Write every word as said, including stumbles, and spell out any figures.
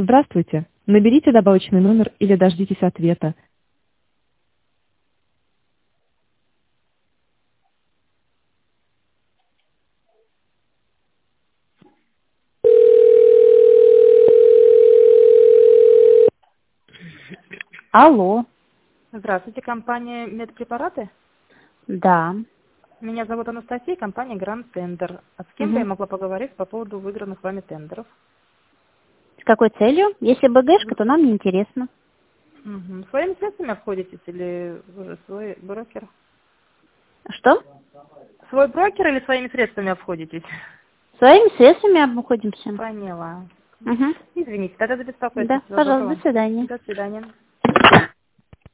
Здравствуйте. Наберите добавочный номер или дождитесь ответа. Алло, Здравствуйте, компания «Медпрепараты». да. Меня зовут Анастасия, компания «Гранд Тендер». А с кем бы я Мгм. могла поговорить по поводу выигранных вами тендеров? С какой целью? Если БГшка, то нам не интересно. Угу. Своими средствами обходитесь или вы же свой брокер? Что? Свой брокер или своими средствами обходитесь? Своими средствами обходимся. Поняла. Угу. Извините, тогда за беспокойство. Да, Всего пожалуйста, доброго. до свидания. До свидания.